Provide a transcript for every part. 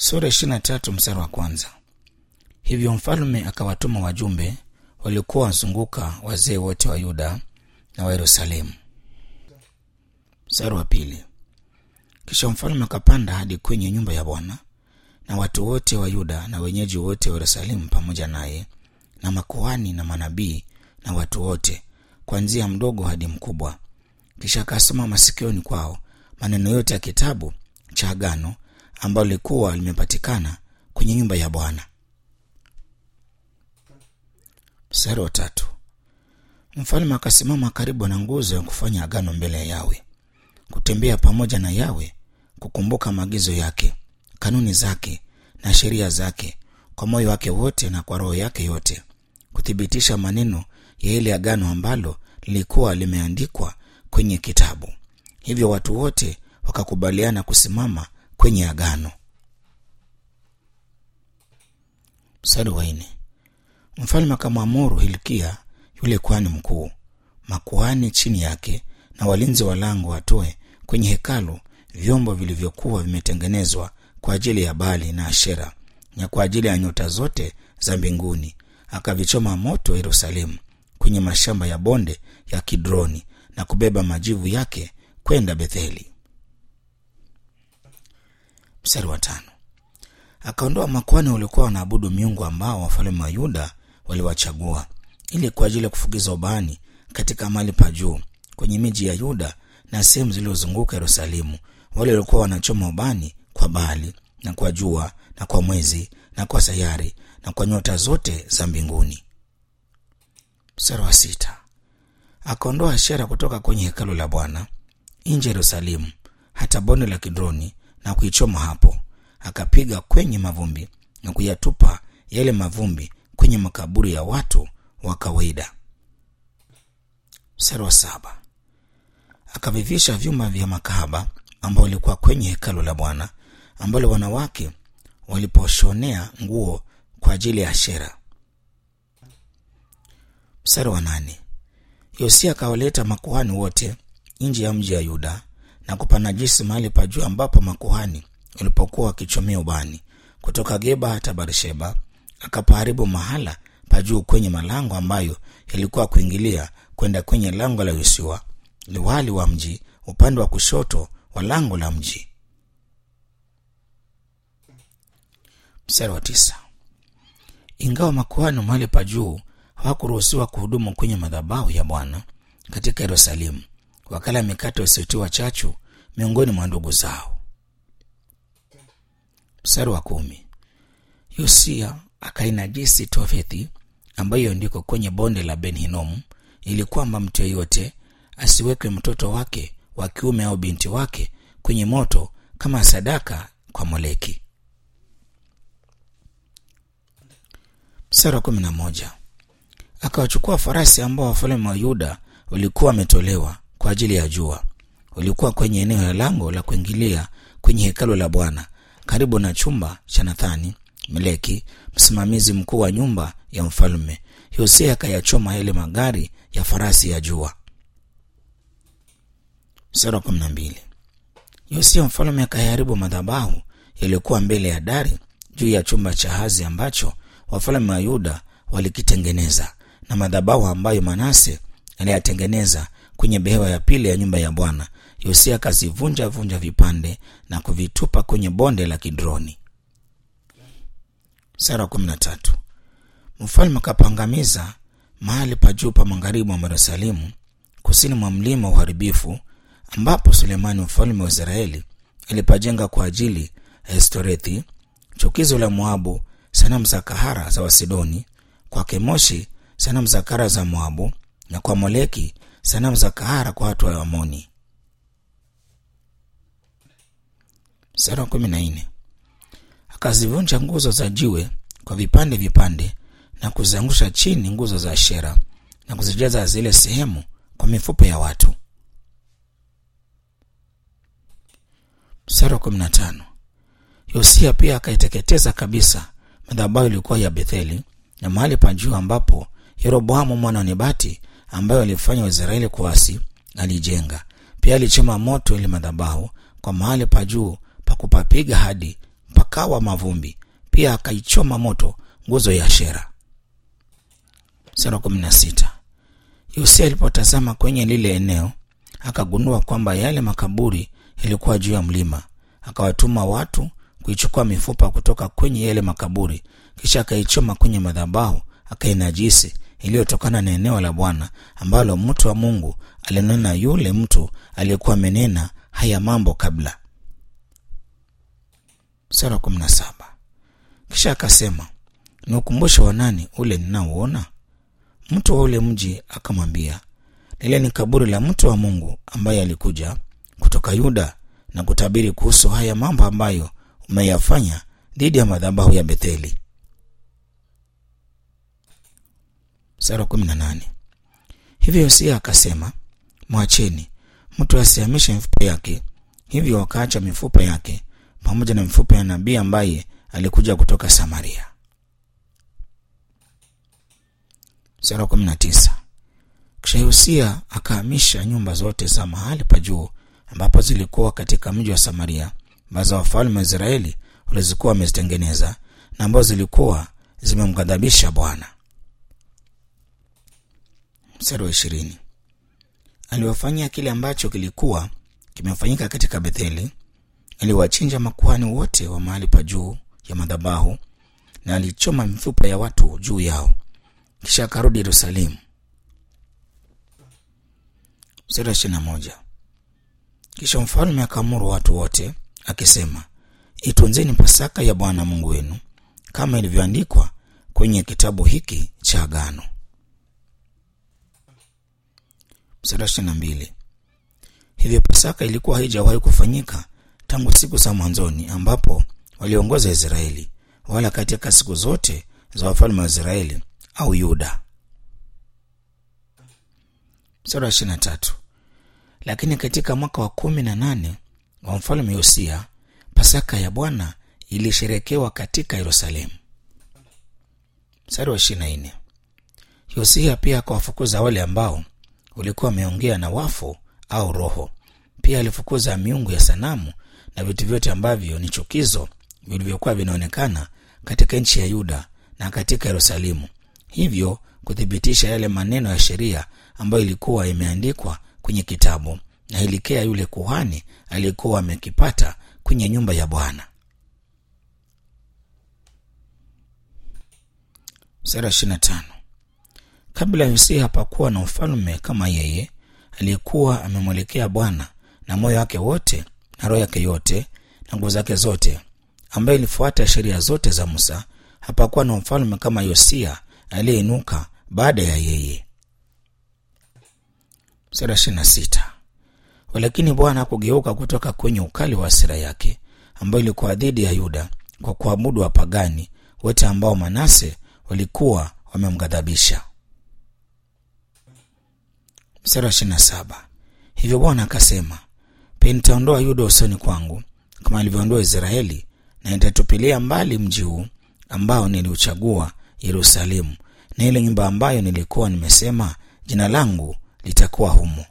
Sura 23 mstari wa kwanza. Hivyo mfalme akawatuma wajumbe waliokuwa wazunguka wazee wote wa Yuda na wa Yerusalemu. Mstari wa pili. Kisha mfalme akapanda hadi kwenye nyumba ya Bwana, na watu wote wa Yuda na wenyeji wote wa Yerusalemu pamoja naye, na makuhani na manabii na watu wote, kuanzia mdogo hadi mkubwa. Kisha akasoma masikioni kwao maneno yote ya kitabu cha agano ambalo lilikuwa limepatikana kwenye nyumba ya Bwana. Mstari wa tatu. Mfalme akasimama karibu na nguzo ya kufanya agano mbele ya Yawe, kutembea pamoja na Yawe, kukumbuka maagizo yake, kanuni zake na sheria zake kwa moyo wake wote na kwa roho yake yote, kuthibitisha maneno ya ile agano ambalo lilikuwa limeandikwa kwenye kitabu. Hivyo watu wote wakakubaliana kusimama kwenye agano. Mstari wa nne. Mfalme akamwamuru Hilkia yule kuhani mkuu, makuhani chini yake na walinzi wa lango watoe kwenye hekalu vyombo vilivyokuwa vimetengenezwa kwa ajili ya Baali na Ashera na kwa ajili ya nyota zote za mbinguni. Akavichoma moto Yerusalemu kwenye mashamba ya bonde ya Kidroni na kubeba majivu yake kwenda Betheli. Mstari wa tano. Akaondoa makuhani waliokuwa wanaabudu miungu ambao wafalme wa Yuda waliwachagua ili kwa ajili ya kufukiza ubani katika mahali pa juu kwenye miji ya Yuda na sehemu zilizozunguka Yerusalemu. Wale walikuwa wanachoma ubani kwa Baali na kwa jua na kwa mwezi na kwa sayari na kwa nyota zote za mbinguni. Mstari wa sita. Akaondoa Ashera kutoka kwenye hekalu la Bwana nje Yerusalemu hata bonde la Kidroni na kuichoma hapo. Akapiga kwenye mavumbi na kuyatupa yale mavumbi kwenye makaburi ya watu wa kawaida. Mstari wa saba. Akavivisha vyuma vya makahaba ambao walikuwa kwenye hekalu la Bwana, ambao wanawake waliposhonea nguo kwa ajili ya Ashera. Mstari wa nane. Yosia akawaleta makuhani wote nje ya mji wa Yuda na kupanajisi mahali pa juu ambapo makuhani walipokuwa wakichomea ubani kutoka Geba hata Barsheba. Akapaharibu mahala pa juu kwenye malango ambayo yalikuwa kuingilia kwenda kwenye lango la Yoshua liwali wa mji upande wa kushoto wa lango la mji. Mstari wa tisa. Ingawa makuhani mahali pa juu hawakuruhusiwa kuhudumu kwenye madhabahu ya Bwana katika Yerusalemu, wakala mikate isiyotiwa chachu miongoni mwa ndugu zao. Mstari wa kumi. Yosia akainajisi Tofethi ambayo ndiko kwenye bonde la Ben Hinomu, ili kwamba mtu yeyote asiweke mtoto wake wa kiume au binti wake kwenye moto kama sadaka kwa Moleki. Mstari wa 11. Akawachukua farasi ambao wafalme wa Yuda walikuwa wametolewa kwa ajili ya jua, walikuwa kwenye eneo la lango la kuingilia kwenye hekalu la Bwana karibu na chumba cha Nathani Meleki, msimamizi mkuu wa nyumba ya mfalme. Yosia akayachoma yale magari ya farasi ya jua. Sura 12. Yosia mfalme akayaharibu madhabahu yaliyokuwa mbele ya dari juu ya chumba cha Hazi ambacho wafalme wa Yuda walikitengeneza, na madhabahu ambayo Manase aliyatengeneza kwenye behewa ya pili ya nyumba ya Bwana. Yosia akazivunja vipande na kuvitupa kwenye bonde la Kidroni. Sura 13. Mfalme akapangamiza mahali pa juu pa magharibi mwa Yerusalemu kusini mwa mlima uharibifu ambapo Sulemani mfalme wa Israeli alipajenga kwa ajili ya Estorethi, chukizo la Moabu, sanamu za Kahara za Wasidoni, kwa Kemoshi sanamu za Kahara za Moabu, na kwa Moleki sanamu za Kahara kwa watu wa Amoni. Sura 14. Akazivunja nguzo za jiwe kwa vipande na kuzangusha chini nguzo za Ashera na kuzijaza zile sehemu kwa mifupa ya watu. Sura 15. Yosia pia akaiteketeza kabisa madhabahu ilikuwa ya Betheli na mahali pa juu ambapo Yeroboamu mwana wa Nebati ambaye alifanya Waisraeli kuasi alijenga. Pia alichoma moto ile madhabahu kwa mahali pa juu pa kupapiga hadi yakawa mavumbi. Pia akaichoma moto nguzo ya Ashera. Sura 16. Yosia alipotazama kwenye lile eneo, akagundua kwamba yale makaburi yalikuwa juu ya mlima. Akawatuma watu kuichukua mifupa kutoka kwenye yale makaburi, kisha akaichoma kwenye madhabahu, akainajisi, iliyotokana na eneo la Bwana ambalo mtu wa Mungu alinena yule mtu aliyekuwa amenena haya mambo kabla. Sura 17. Kisha akasema, ni ukumbusho wa nani ule ninaoona? Mtu wa ule mji akamwambia, lile ni kaburi la mtu wa Mungu ambaye alikuja kutoka Yuda na kutabiri kuhusu haya mambo ambayo umeyafanya dhidi ya madhabahu ya Betheli. Sura 18. Hivyo Yosia akasema, mwacheni mtu asihamishe mifupa yake. Hivyo wakaacha mifupa yake pamoja na mifupa ya nabii ambaye alikuja kutoka Samaria. Sura 19. Kisha Yosia akahamisha nyumba zote za mahali pa juu ambapo zilikuwa katika mji wa Samaria, ambazo wafalme wa Israeli walikuwa wamezitengeneza na ambazo zilikuwa zimemghadhabisha Bwana. Sura 20. Aliwafanyia kile ambacho kilikuwa kimefanyika katika Betheli. Aliwachinja makuhani wote wa mahali pa juu ya madhabahu na alichoma mifupa ya watu juu yao. Kisha akarudi Yerusalemu. Sura 21. Kisha mfalme akaamuru watu wote akisema, itunzeni Pasaka ya Bwana Mungu wenu kama ilivyoandikwa kwenye kitabu hiki cha agano. Sura 22. Hivyo Pasaka ilikuwa haijawahi kufanyika tangu siku za mwanzoni ambapo waliongoza Israeli, wala katika siku zote za wafalme wa Israeli au Yuda. Sura 23. Lakini katika mwaka wa 18 wa mfalme Yosia, Pasaka ya Bwana ilisherekewa katika Yerusalemu. Sura 24. Yosia pia akawafukuza wale ambao walikuwa wameongea na wafu au roho. Pia alifukuza miungu ya sanamu na vitu vyote ambavyo ni chukizo vilivyokuwa vinaonekana katika nchi ya Yuda na katika Yerusalemu, hivyo kuthibitisha yale maneno ya sheria ambayo ilikuwa imeandikwa kwenye kitabu na Hilkia yule kuhani aliyekuwa amekipata kwenye nyumba ya Bwana. Sura 25. Kabla Yosia hapakuwa na ufalme kama yeye aliyekuwa amemwelekea Bwana na moyo wake wote na roho yake yote na nguvu zake zote, ambaye ilifuata sheria zote za Musa. Hapakuwa na mfalme kama Yosia aliyeinuka baada ya yeye. Sura 26. Walakini Bwana hakugeuka kutoka kwenye ukali wa hasira yake ambayo ilikuwa dhidi ya Yuda kwa kuabudu wapagani wote ambao Manase walikuwa wamemghadhabisha. Sura 27. Hivyo Bwana akasema, pia nitaondoa Yuda usoni kwangu kama alivyoondoa Israeli, na nitatupilia mbali mji huu ambao niliuchagua, Yerusalemu, na ile nyumba ambayo nilikuwa nimesema jina langu litakuwa humo.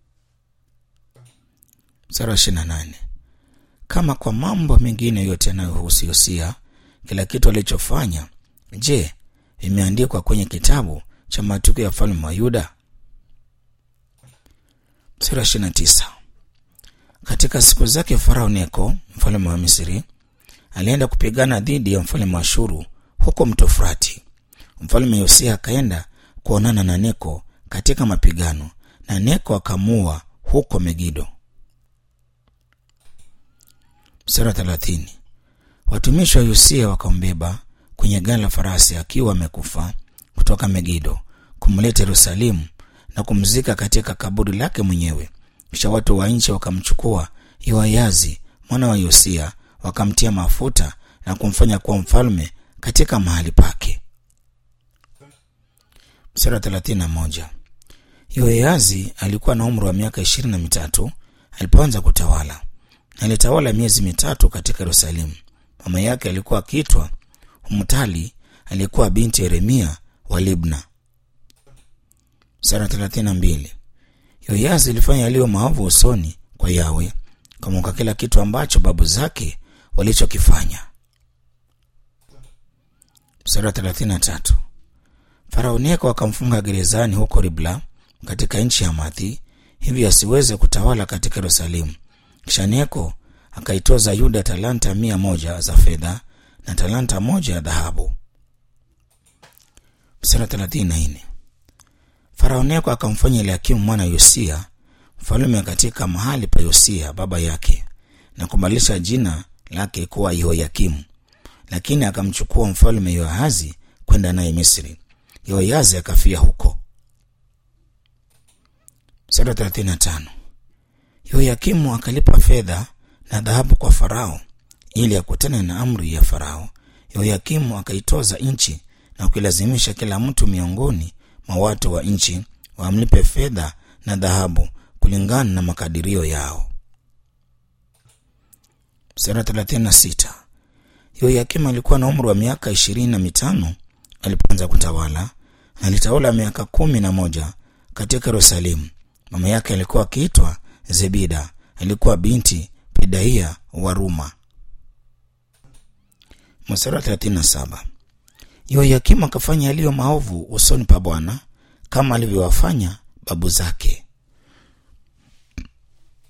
Sura 28. Kama kwa mambo mengine yote yanayohusu Yosia, kila kitu alichofanya, je, imeandikwa kwenye kitabu cha matukio ya wafalme wa Yuda? Sura 29. Katika siku zake Farao Neko, mfalme wa Misri, alienda kupigana dhidi ya mfalme wa Ashuru huko mto Frati. Mfalme Yosia akaenda kuonana na Neko katika mapigano, na Neko akamua huko Megido. Sura 30. Watumishi wa Yosia wakambeba kwenye gari la farasi akiwa amekufa kutoka Megido, kumleta Yerusalemu na kumzika katika kaburi lake mwenyewe. Kisha watu wa nchi wakamchukua Yoayazi mwana wa Yosia, wakamtia mafuta na kumfanya kuwa mfalme katika mahali pake. Sura 31. Yoayazi alikuwa na umri wa miaka 23 alipoanza kutawala. Alitawala miezi 3 katika Yerusalemu. Mama yake alikuwa akiitwa Humtali, alikuwa binti Yeremia wa Libna. Sura 32. Yoayazi alifanya yaliyo maovu usoni kwa Yawe, kama kila kitu ambacho babu zake walichokifanya. Mstari wa 33. Farao Neko akamfunga gerezani huko Ribla katika nchi ya Hamathi, hivi asiweze kutawala katika Yerusalemu. Kisha Neko akaitoza Yuda talanta 100 za fedha na talanta 1 ya dhahabu. Mstari wa 34. Farao Neko akamfanya Eliakimu mwana Yosia mfalme katika mahali pa Yosia baba yake, na kubadilisha jina lake kuwa Yehoyakimu, lakini akamchukua mfalme Yoahazi kwenda naye Misri. Yoahazi akafia huko. Mstari wa 35. Yehoyakimu akalipa fedha na dhahabu kwa Farao ili akutane na amri ya Farao. Yehoyakimu akaitoza nchi na kuilazimisha kila mtu miongoni mwa watu wa nchi wamlipe fedha na dhahabu kulingana na makadirio yao. Mstari wa 36. Yehoyakimu alikuwa na umri wa miaka 25 alipoanza kutawala. Alitawala miaka 11 katika Yerusalemu. Mama yake alikuwa akiitwa Zebida, alikuwa binti Pedaia wa Ruma. Mstari wa 37. Yehoyakimu akafanya yaliyo maovu usoni pa Bwana kama alivyowafanya babu zake.